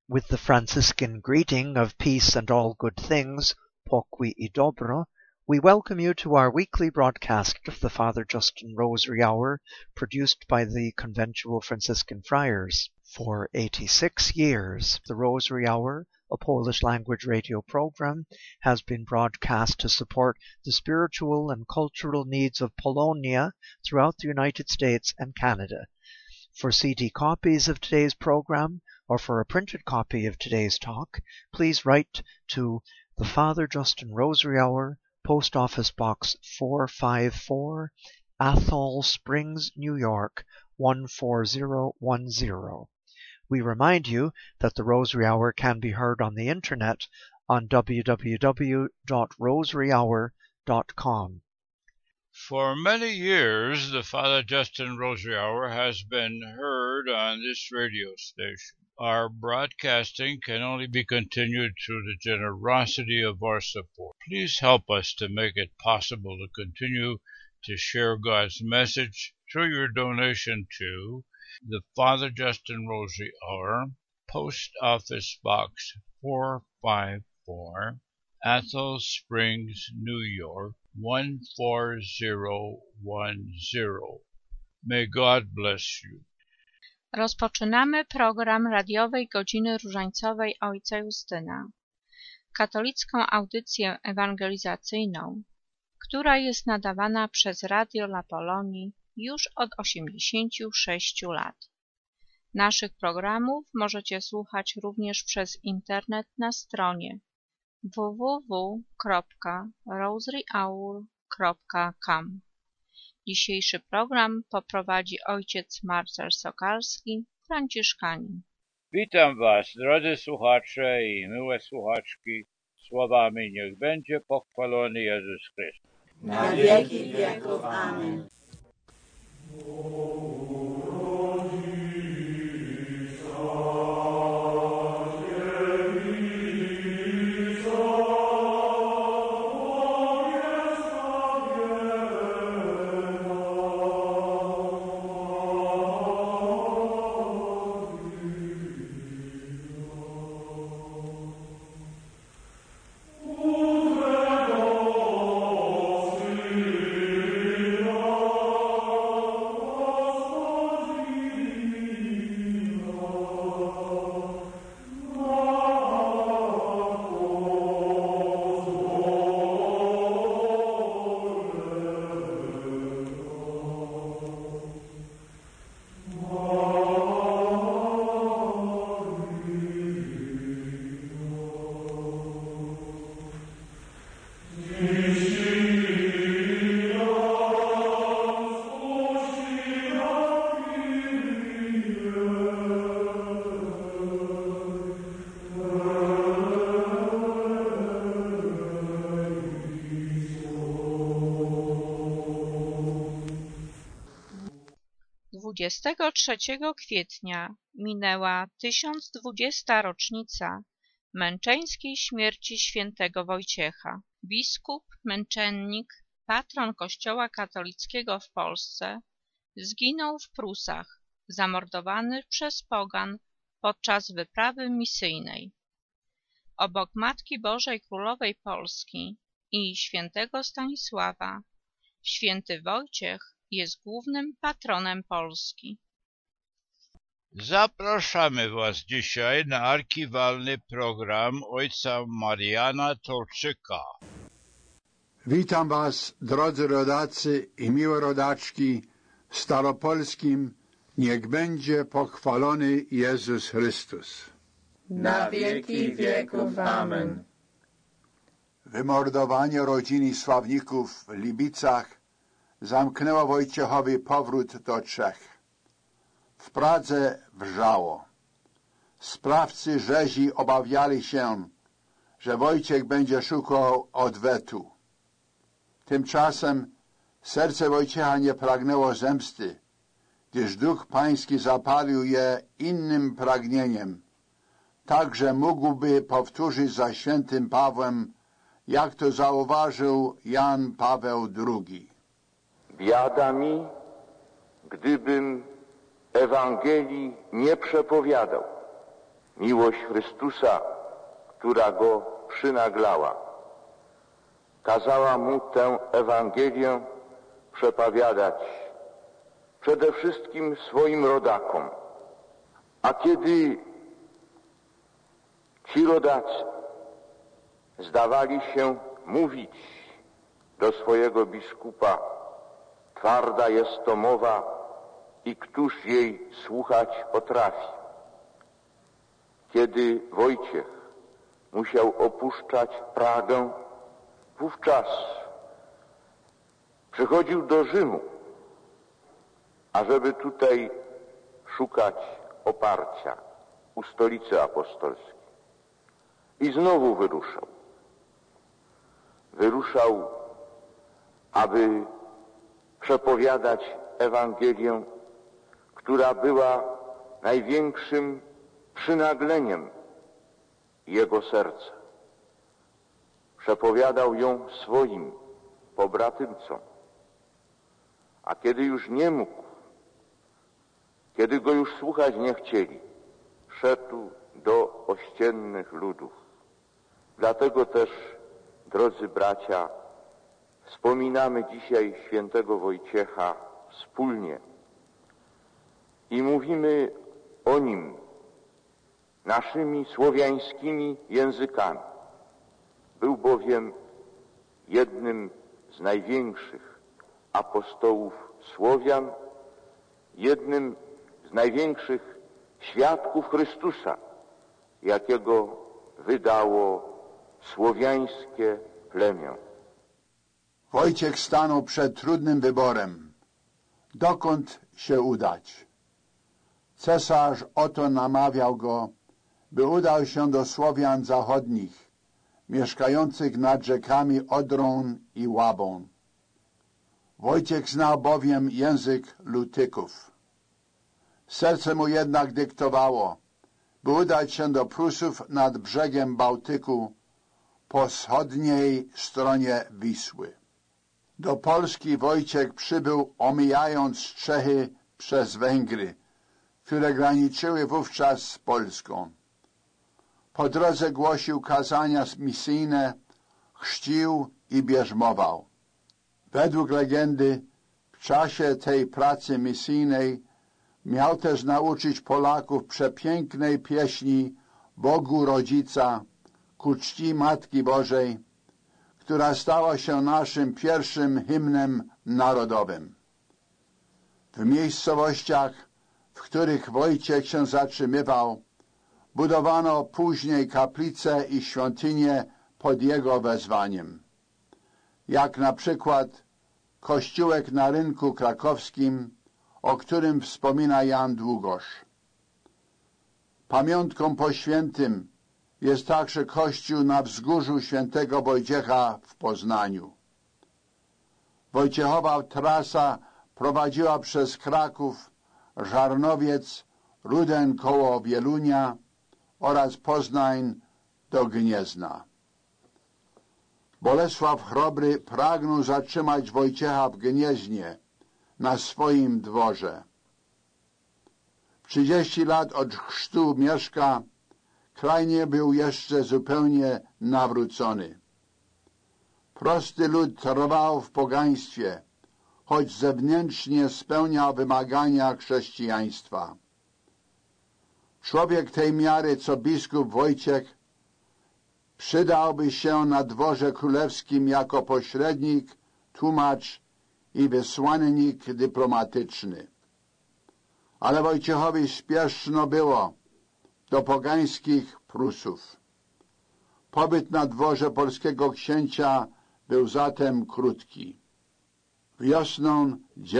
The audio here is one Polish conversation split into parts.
With the Franciscan greeting of peace and all good things, pokój i dobro, we welcome you to our weekly broadcast of the Father Justin Rosary Hour, produced by the Conventual Franciscan Friars. For 86 years, the Rosary Hour, a Polish language radio program, has been broadcast to support the spiritual and cultural needs of Polonia throughout the United States and Canada. For CD copies of today's program, or for a printed copy of today's talk, please write to the Father Justin Rosary Hour, Post Office Box 454, Athol Springs, New York 14010. We remind you that the Rosary Hour can be heard on the internet on www.rosaryhour.com. For many years, the Father Justin Rosary Hour has been heard on this radio station. Our broadcasting can only be continued through the generosity of our support. Please help us to make it possible to continue to share God's message through your donation to the Father Justin Rosary Hour, Post Office Box 454, Athol Springs, New York 14010. May God bless you. Rozpoczynamy program radiowej Godziny Różańcowej Ojca Justyna, katolicką audycję ewangelizacyjną, która jest nadawana przez Radio La Polonii już od 86 lat. Naszych programów możecie słuchać również przez internet na stronie www.rosaryhour.com. Dzisiejszy program poprowadzi ojciec Marcel Sokalski, franciszkanin. Witam Was, drodzy słuchacze i miłe słuchaczki, słowami niech będzie pochwalony Jezus Chrystus. Na wieki wieków. Amen. Dwudziestego 3 kwietnia minęła 1020. rocznica męczeńskiej śmierci świętego Wojciecha. Biskup, męczennik, patron Kościoła katolickiego w Polsce, zginął w Prusach, zamordowany przez pogan podczas wyprawy misyjnej. Obok Matki Bożej Królowej Polski i świętego Stanisława, święty Wojciech jest głównym patronem Polski. Zapraszamy Was dzisiaj na archiwalny program ojca Mariana Tolczyka. Witam Was, drodzy rodacy i miłe rodaczki, w staropolskim niech będzie pochwalony Jezus Chrystus. Na wieki wieków. Amen. Wymordowanie rodziny Sławników w Libicach zamknęło Wojciechowi powrót do Czech. W Pradze wrzało. Sprawcy rzezi obawiali się, że Wojciech będzie szukał odwetu. Tymczasem serce Wojciecha nie pragnęło zemsty, gdyż Duch Pański zapalił je innym pragnieniem, tak że mógłby powtórzyć za świętym Pawłem, jak to zauważył Jan Paweł II. Biada mi, gdybym Ewangelii nie przepowiadał. Miłość Chrystusa, która go przynaglała, kazała mu tę Ewangelię przepowiadać przede wszystkim swoim rodakom. A kiedy ci rodacy zdawali się mówić do swojego biskupa: twarda jest to mowa i któż jej słuchać potrafi. Kiedy Wojciech musiał opuszczać Pragę, wówczas przychodził do Rzymu, ażeby tutaj szukać oparcia u stolicy apostolskiej. I znowu wyruszał. Wyruszał, aby przepowiadać Ewangelię, która była największym przynagleniem jego serca. Przepowiadał ją swoim pobratymcom. A kiedy już nie mógł, kiedy go już słuchać nie chcieli, szedł do ościennych ludów. Dlatego też, drodzy bracia, wspominamy dzisiaj świętego Wojciecha wspólnie i mówimy o nim naszymi słowiańskimi językami. Był bowiem jednym z największych apostołów Słowian, jednym z największych świadków Chrystusa, jakiego wydało słowiańskie plemię. Wojciech stanął przed trudnym wyborem. Dokąd się udać? Cesarz oto namawiał go, by udał się do Słowian zachodnich, mieszkających nad rzekami Odrą i Łabą. Wojciech znał bowiem język Lutyków. Serce mu jednak dyktowało, by udać się do Prusów nad brzegiem Bałtyku, po wschodniej stronie Wisły. Do Polski Wojciech przybył, omijając Czechy przez Węgry, które graniczyły wówczas z Polską. Po drodze głosił kazania misyjne, chrzcił i bierzmował. Według legendy w czasie tej pracy misyjnej miał też nauczyć Polaków przepięknej pieśni Bogu Rodzica ku czci Matki Bożej, która stała się naszym pierwszym hymnem narodowym. W miejscowościach, w których Wojciech się zatrzymywał, budowano później kaplice i świątynie pod jego wezwaniem, jak na przykład kościółek na Rynku Krakowskim, o którym wspomina Jan Długosz. Pamiątką po świętym jest także kościół na wzgórzu świętego Wojciecha w Poznaniu. Wojciechowa trasa prowadziła przez Kraków, Żarnowiec, Rudeń koło Wielunia oraz Poznań do Gniezna. Bolesław Chrobry pragnął zatrzymać Wojciecha w Gnieźnie, na swoim dworze. 30 lat od chrztu Mieszka kraj nie był jeszcze zupełnie nawrócony. Prosty lud trwał w pogaństwie, choć zewnętrznie spełniał wymagania chrześcijaństwa. Człowiek tej miary, co biskup Wojciech, przydałby się na dworze królewskim jako pośrednik, tłumacz i wysłannik dyplomatyczny. Ale Wojciechowi spieszno było do pogańskich Prusów. Pobyt na dworze polskiego księcia był zatem krótki. Wiosną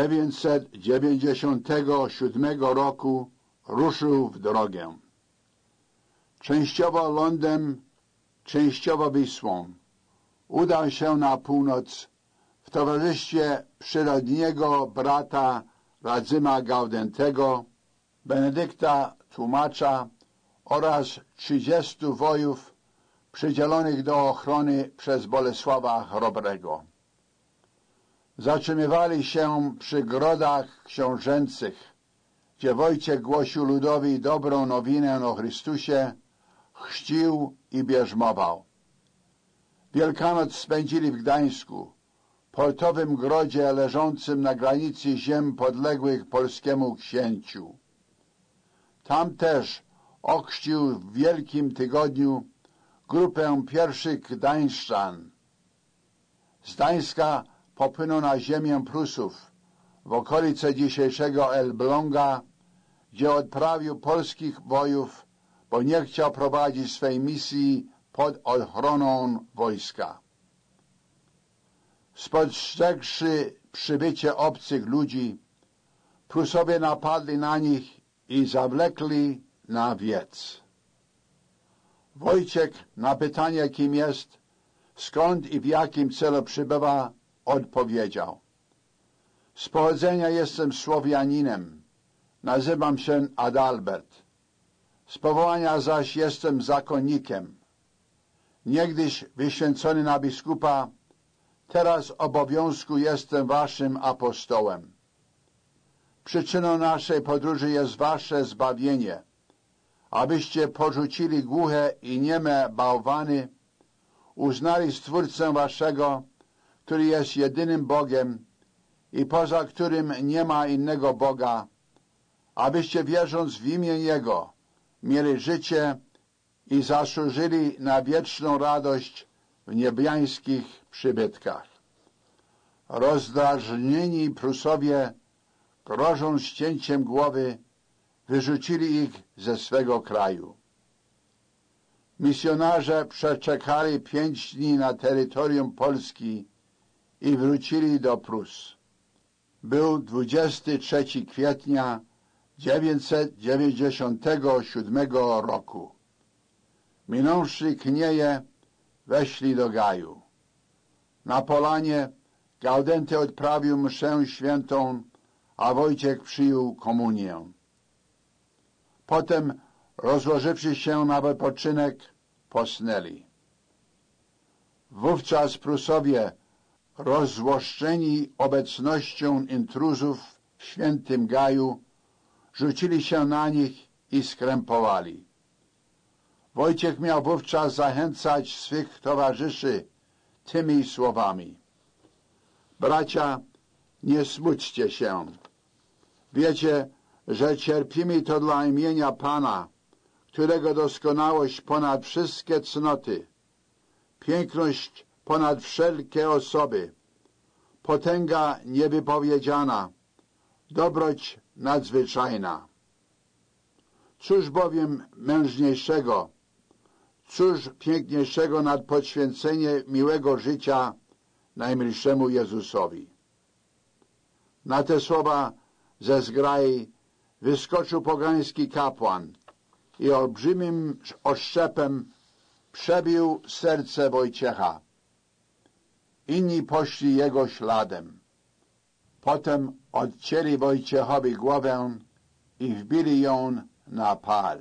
997 roku ruszył w drogę. Częściowo lądem, częściowo Wisłą. Udał się na północ w towarzystwie przyrodniego brata Radzyma Gaudentego, Benedykta Tłumacza oraz 30 wojów przydzielonych do ochrony przez Bolesława Chrobrego. Zatrzymywali się przy grodach książęcych, gdzie Wojciech głosił ludowi dobrą nowinę o Chrystusie, chrzcił i bierzmował. Wielkanoc spędzili w Gdańsku, portowym grodzie leżącym na granicy ziem podległych polskiemu księciu. Tam też ochrzcił w Wielkim Tygodniu grupę pierwszych gdańszczan. Z Gdańska popłynął na ziemię Prusów, w okolice dzisiejszego Elbląga, gdzie odprawił polskich bojów, bo nie chciał prowadzić swej misji pod ochroną wojska. Spostrzegłszy przybycie obcych ludzi, Prusowie napadli na nich i zawlekli na wiec. Wojciech na pytanie, kim jest, skąd i w jakim celu przybywa, odpowiedział: z pochodzenia jestem Słowianinem, nazywam się Adalbert. Z powołania zaś jestem zakonnikiem. Niegdyś wyświęcony na biskupa, teraz obowiązku jestem waszym apostołem. Przyczyną naszej podróży jest wasze zbawienie, abyście porzucili głuche i nieme bałwany, uznali Stwórcę waszego, który jest jedynym Bogiem i poza którym nie ma innego Boga, abyście wierząc w imię Jego mieli życie i zasłużyli na wieczną radość w niebiańskich przybytkach. Rozdrażnieni Prusowie, grożąc ścięciem głowy, wyrzucili ich ze swego kraju. Misjonarze przeczekali 5 dni na terytorium Polski i wrócili do Prus. Był 23 kwietnia 997 roku. Minąwszy Knieje, weszli do Gaju. Na polanie Gaudenty odprawił mszę świętą, a Wojciech przyjął komunię. Potem, rozłożywszy się na wypoczynek, posnęli. Wówczas Prusowie, rozzłoszczeni obecnością intruzów w świętym Gaju, rzucili się na nich i skrępowali. Wojciech miał wówczas zachęcać swych towarzyszy tymi słowami: bracia, nie smućcie się. Wiecie, że cierpimy to dla imienia Pana, którego doskonałość ponad wszystkie cnoty, piękność ponad wszelkie osoby, potęga niewypowiedziana, dobroć nadzwyczajna. Cóż bowiem mężniejszego, cóż piękniejszego nad poświęcenie miłego życia najmilszemu Jezusowi. Na te słowa ze zgrai wyskoczył pogański kapłan i olbrzymim oszczepem przebił serce Wojciecha. Inni poszli jego śladem. Potem odcięli Wojciechowi głowę i wbili ją na pal.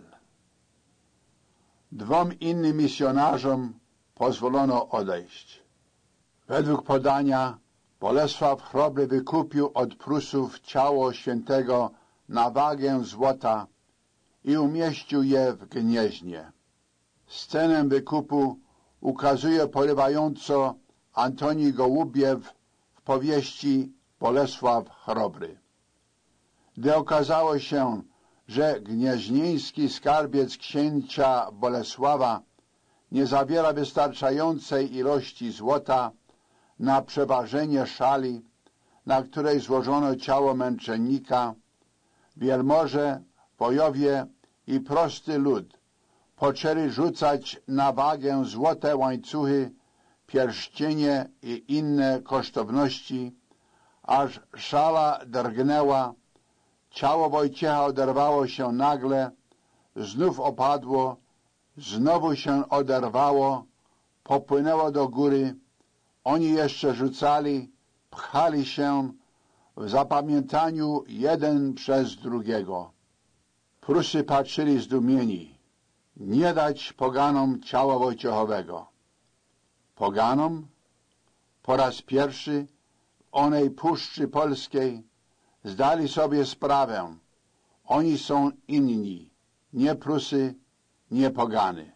2 innym misjonarzom pozwolono odejść. Według podania Bolesław Chrobry wykupił od Prusów ciało świętego na wagę złota i umieścił je w Gnieźnie. Scenę wykupu ukazuje porywająco Antoni Gołubiew w powieści Bolesław Chrobry. Gdy okazało się, że gnieźnieński skarbiec księcia Bolesława nie zawiera wystarczającej ilości złota na przeważenie szali, na której złożono ciało męczennika, wielmoże, wojowie i prosty lud poczęli rzucać na wagę złote łańcuchy, pierścienie i inne kosztowności, aż szala drgnęła, ciało Wojciecha oderwało się nagle, znów opadło, znowu się oderwało, popłynęło do góry. Oni jeszcze rzucali, pchali się w zapamiętaniu jeden przez drugiego. Prusy patrzyli zdumieni. Nie dać poganom ciała Wojciechowego. Poganom? Po raz pierwszy w onej Puszczy Polskiej zdali sobie sprawę. oni są inni, nie Prusy, nie Pogany.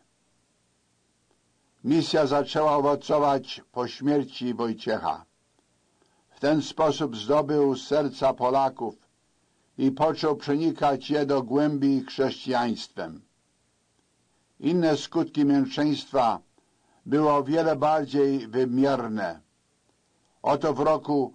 Misja zaczęła owocować po śmierci Wojciecha. W ten sposób zdobył serca Polaków i począł przenikać je do głębi chrześcijaństwem. Inne skutki męczeństwa były o wiele bardziej wymierne. Oto w roku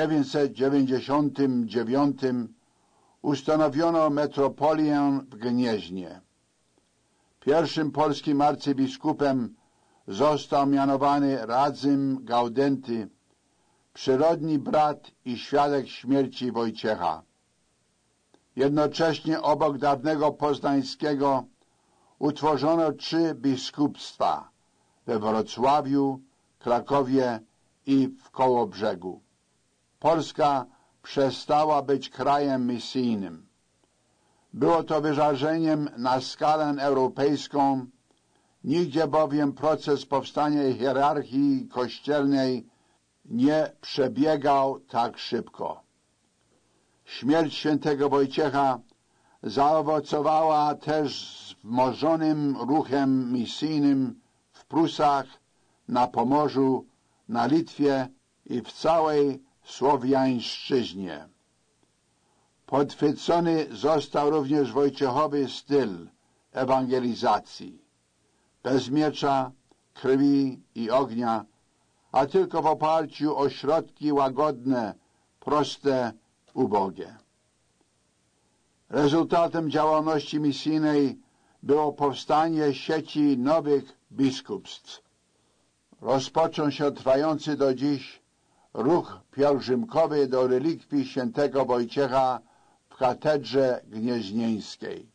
999 ustanowiono metropolię w Gnieźnie. Pierwszym polskim arcybiskupem został mianowany Radzym Gaudenty, przyrodni brat i świadek śmierci Wojciecha. Jednocześnie obok dawnego poznańskiego utworzono 3 biskupstwa we Wrocławiu, Krakowie i w Kołobrzegu. Polska przestała być krajem misyjnym. Było to wydarzeniem na skalę europejską, nigdzie bowiem proces powstania hierarchii kościelnej nie przebiegał tak szybko. Śmierć świętego Wojciecha zaowocowała też wzmożonym ruchem misyjnym w Prusach, na Pomorzu, na Litwie i w całej Słowiańszczyźnie. Podchwycony został również Wojciechowy styl ewangelizacji. Bez miecza, krwi i ognia, a tylko w oparciu o środki łagodne, proste, ubogie. Rezultatem działalności misyjnej było powstanie sieci nowych biskupstw. Rozpoczął się trwający do dziś ruch pielgrzymkowy do relikwii świętego Wojciecha w katedrze gnieźnieńskiej.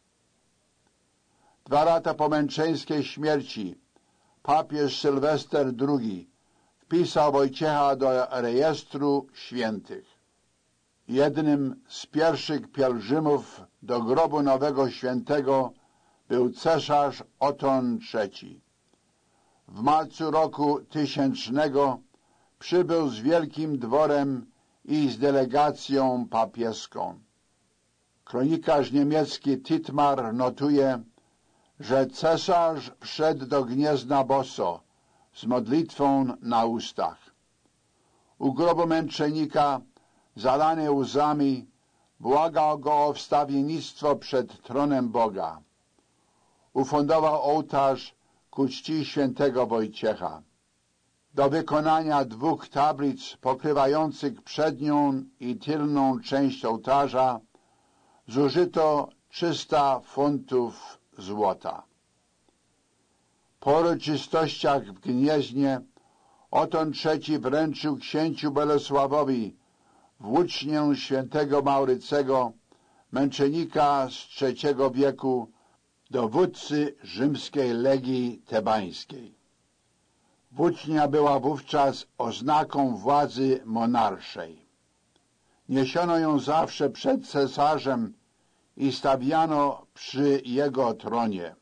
2 lata po męczeńskiej śmierci papież Sylwester II wpisał Wojciecha do rejestru świętych. Jednym z pierwszych pielgrzymów do grobu nowego świętego był cesarz Oton III. W marcu roku 1000 przybył z wielkim dworem i z delegacją papieską. Kronikarz niemiecki Titmar notuje, że cesarz wszedł do Gniezna boso, z modlitwą na ustach. U grobu męczennika, zalany łzami, błagał go o wstawiennictwo przed tronem Boga. Ufundował ołtarz ku czci świętego Wojciecha. Do wykonania 2 tablic pokrywających przednią i tylną część ołtarza zużyto 300 funtów złota. Po uroczystościach w Gnieźnie Oton III wręczył księciu Bolesławowi włócznię świętego Maurycego, męczennika z III wieku, dowódcy rzymskiej legii tebańskiej. Włócznia była wówczas oznaką władzy monarszej. Niesiono ją zawsze przed cesarzem i stawiano przy jego tronie.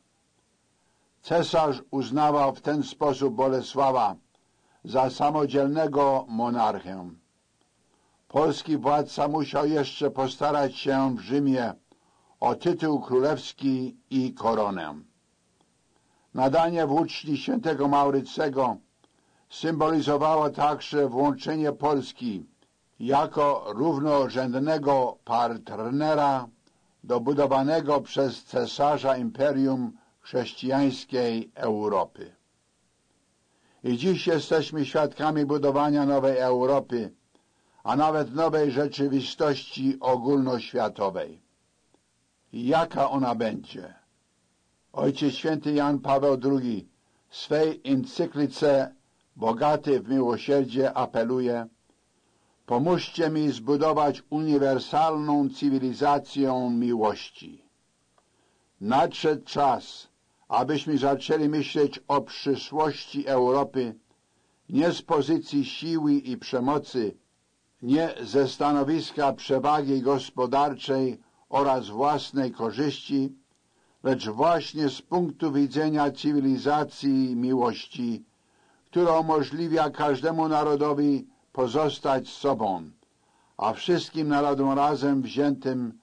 Cesarz uznawał w ten sposób Bolesława za samodzielnego monarchę. Polski władca musiał jeszcze postarać się w Rzymie o tytuł królewski i koronę. Nadanie włóczni świętego Maurycego symbolizowało także włączenie Polski jako równorzędnego partnera do budowanego przez cesarza imperium chrześcijańskiej Europy. I dziś jesteśmy świadkami budowania nowej Europy, a nawet nowej rzeczywistości ogólnoświatowej. I jaka ona będzie? Ojciec święty Jan Paweł II w swej encyklice Bogaty w miłosierdzie apeluje: pomóżcie mi zbudować uniwersalną cywilizację miłości. Nadszedł czas, abyśmy zaczęli myśleć o przyszłości Europy nie z pozycji siły i przemocy, nie ze stanowiska przewagi gospodarczej oraz własnej korzyści, lecz właśnie z punktu widzenia cywilizacji miłości, która umożliwia każdemu narodowi pozostać sobą, a wszystkim narodom razem wziętym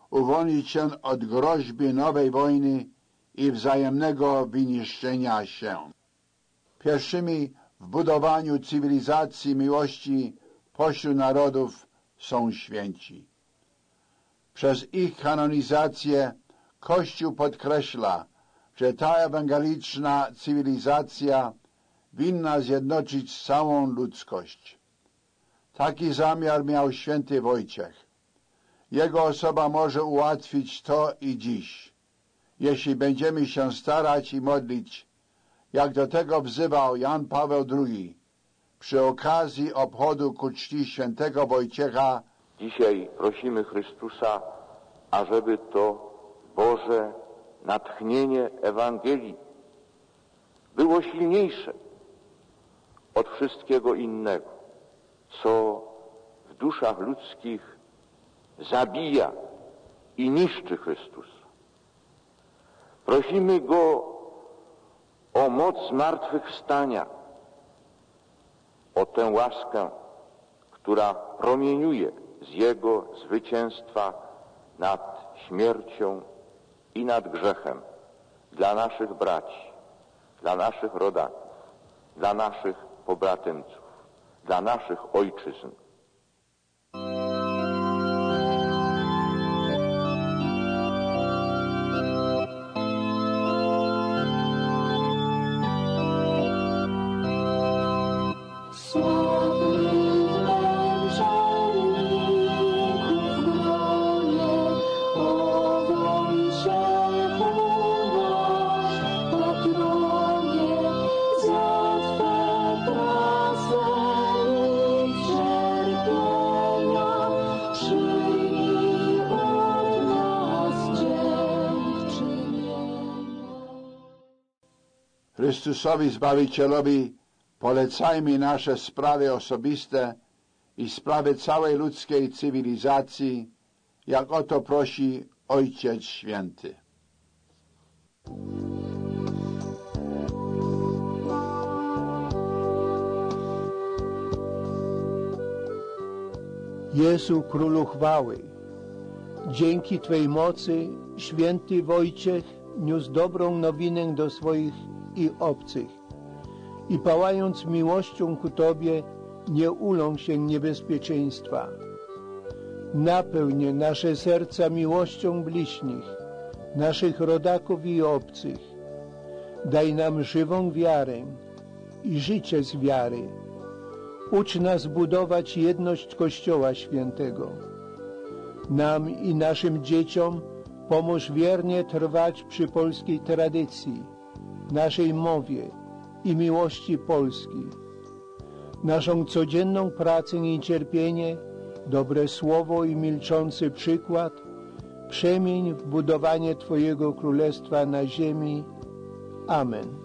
uwolnić się od groźby nowej wojny i wzajemnego wyniszczenia się. Pierwszymi w budowaniu cywilizacji miłości pośród narodów są święci. Przez ich kanonizację Kościół podkreśla, że ta ewangeliczna cywilizacja winna zjednoczyć całą ludzkość. Taki zamiar miał święty Wojciech. Jego osoba może ułatwić to i dziś, jeśli będziemy się starać i modlić, jak do tego wzywał Jan Paweł II przy okazji obchodu ku czci świętego Wojciecha. Dzisiaj prosimy Chrystusa, ażeby to Boże natchnienie Ewangelii było silniejsze od wszystkiego innego, co w duszach ludzkich zabija i niszczy Chrystusa. Prosimy Go o moc zmartwychwstania, o tę łaskę, która promieniuje z Jego zwycięstwa nad śmiercią i nad grzechem dla naszych braci, dla naszych rodaków, dla naszych pobratymców, dla naszych ojczyzn. Chrystusowi Zbawicielowi polecajmy nasze sprawy osobiste i sprawy całej ludzkiej cywilizacji, jak o to prosi Ojciec Święty. Jezu, Królu chwały, dzięki Twej mocy święty Wojciech niósł dobrą nowinę do swoich i obcych i pałając miłością ku Tobie nie uląkł się niebezpieczeństwa. Napełnię nasze serca miłością bliźnich, naszych rodaków i obcych. Daj nam żywą wiarę i życie z wiary. Ucz nas budować jedność Kościoła Świętego. Nam i naszym dzieciom pomóż wiernie trwać przy polskiej tradycji, naszej mowie i miłości Polski. Naszą codzienną pracę i cierpienie, dobre słowo i milczący przykład przemień w budowanie Twojego Królestwa na ziemi. Amen.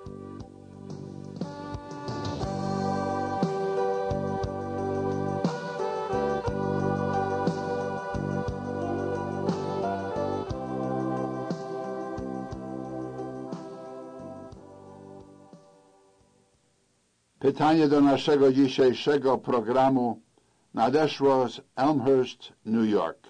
Pytanie do naszego dzisiejszego programu nadeszło z Elmhurst, New York.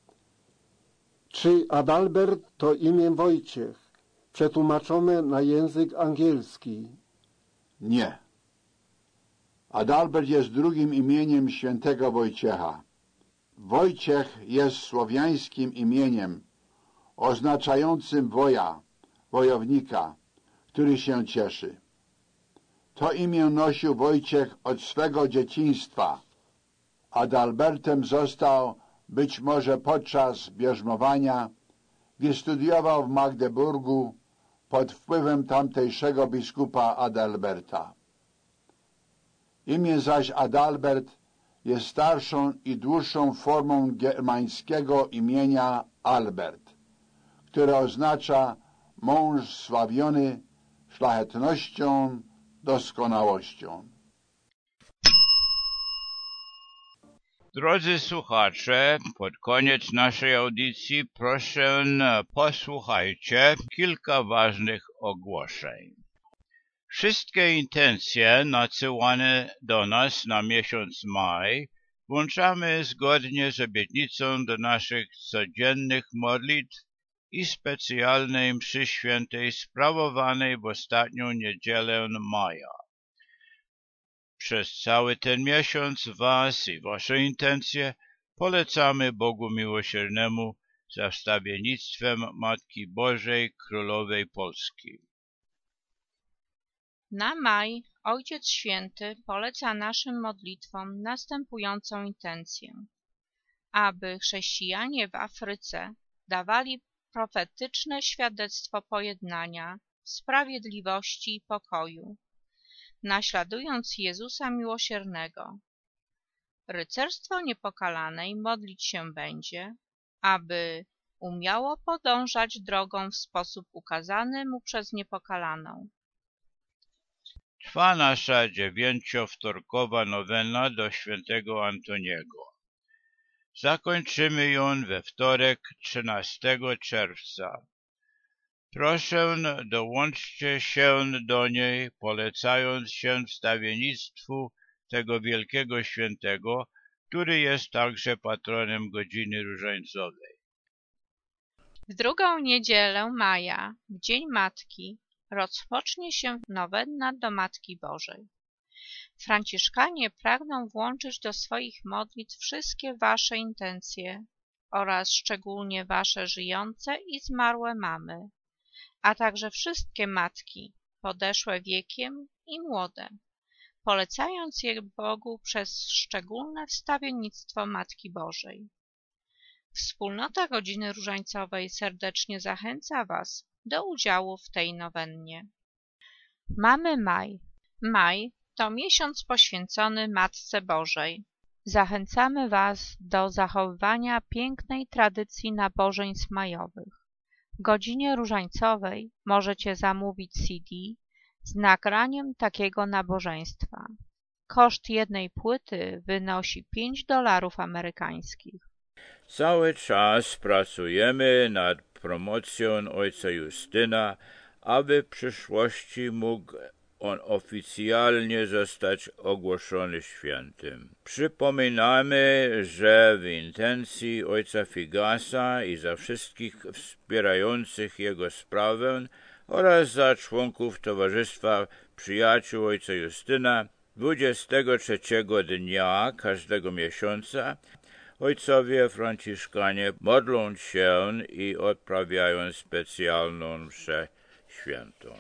Czy Adalbert to imię Wojciech, przetłumaczone na język angielski? Nie. Adalbert jest drugim imieniem świętego Wojciecha. Wojciech jest słowiańskim imieniem oznaczającym woja, wojownika, który się cieszy. To imię nosił Wojciech od swego dzieciństwa. Adalbertem został być może podczas bierzmowania, gdy studiował w Magdeburgu pod wpływem tamtejszego biskupa Adalberta. Imię zaś Adalbert jest starszą i dłuższą formą germańskiego imienia Albert, które oznacza mąż sławiony szlachetnością, doskonałością. Drodzy słuchacze, pod koniec naszej audycji proszę posłuchajcie kilka ważnych ogłoszeń. Wszystkie intencje nadsyłane do nas na miesiąc maj włączamy zgodnie z obietnicą do naszych codziennych modlitw i specjalnej mszy świętej sprawowanej w ostatnią niedzielę maja. Przez cały ten miesiąc Was i Wasze intencje polecamy Bogu Miłosiernemu za wstawiennictwem Matki Bożej Królowej Polski. Na maj Ojciec Święty poleca naszym modlitwom następującą intencję: aby chrześcijanie w Afryce dawali profetyczne świadectwo pojednania, sprawiedliwości i pokoju, naśladując Jezusa Miłosiernego. Rycerstwo Niepokalanej modlić się będzie, aby umiało podążać drogą w sposób ukazany mu przez Niepokalaną. Trwa nasza 9-wtorkowa nowena do świętego Antoniego. Zakończymy ją we wtorek 13 czerwca. Proszę, dołączcie się do niej, polecając się wstawiennictwu tego wielkiego świętego, który jest także patronem godziny różańcowej. W drugą niedzielę maja, w Dzień Matki, rozpocznie się nowenna do Matki Bożej. Franciszkanie pragną włączyć do swoich modlitw wszystkie wasze intencje oraz szczególnie wasze żyjące i zmarłe mamy, a także wszystkie matki, podeszłe wiekiem i młode, polecając je Bogu przez szczególne wstawiennictwo Matki Bożej. Wspólnota Godziny Różańcowej serdecznie zachęca Was do udziału w tej nowennie. Mamy maj. Maj to miesiąc poświęcony Matce Bożej. Zachęcamy Was do zachowywania pięknej tradycji nabożeństw majowych. W Godzinie Różańcowej możecie zamówić CD z nagraniem takiego nabożeństwa. Koszt jednej płyty wynosi $5 amerykańskich. Cały czas pracujemy nad promocją ojca Justyna, aby w przyszłości mógł on oficjalnie zostać ogłoszony świętym. Przypominamy, że w intencji ojca Figasa i za wszystkich wspierających jego sprawę oraz za członków Towarzystwa Przyjaciół ojca Justyna 23 dnia każdego miesiąca ojcowie franciszkanie modlą się i odprawiają specjalną mszę świętą.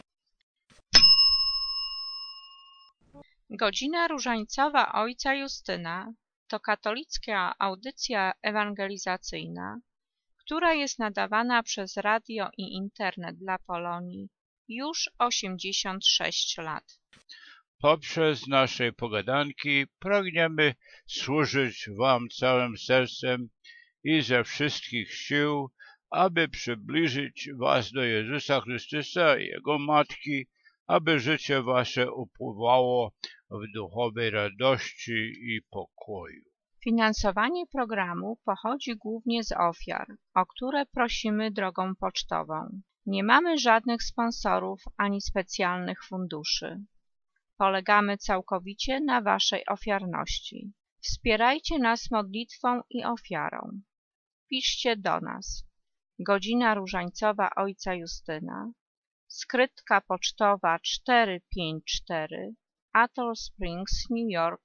Godzina Różańcowa ojca Justyna to katolicka audycja ewangelizacyjna, która jest nadawana przez radio i internet dla Polonii już 86 lat. Poprzez nasze pogadanki pragniemy służyć Wam całym sercem i ze wszystkich sił, aby przybliżyć Was do Jezusa Chrystusa i Jego Matki, aby życie Wasze upływało w duchowej radości i pokoju. Finansowanie programu pochodzi głównie z ofiar, o które prosimy drogą pocztową. Nie mamy żadnych sponsorów ani specjalnych funduszy. Polegamy całkowicie na Waszej ofiarności. Wspierajcie nas modlitwą i ofiarą. Piszcie do nas. Godzina Różańcowa ojca Justyna, skrytka pocztowa 454, Atoll Springs, New York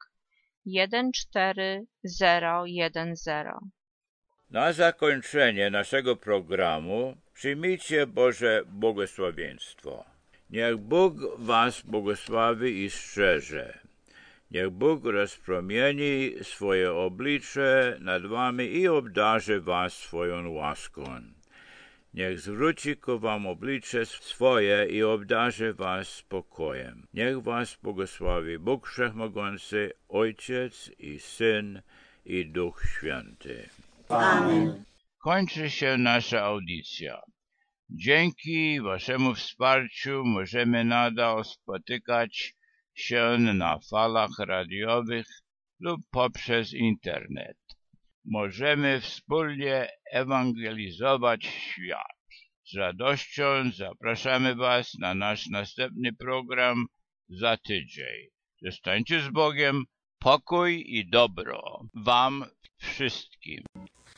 14010. Na zakończenie naszego programu przyjmijcie Boże błogosławieństwo. Niech Bóg Was błogosławi i strzeże. Niech Bóg rozpromieni swoje oblicze nad Wami i obdarzy Was swoją łaską. Niech zwróci ku Wam oblicze swoje i obdarzy Was spokojem. Niech Was błogosławi Bóg Wszechmogący, Ojciec i Syn i Duch Święty. Amen. Kończy się nasza audycja. Dzięki Waszemu wsparciu możemy nadal spotykać się na falach radiowych lub poprzez internet. Możemy wspólnie ewangelizować świat. Z radością zapraszamy Was na nasz następny program za tydzień. Zostańcie z Bogiem, Pokój i dobro wam wszystkim.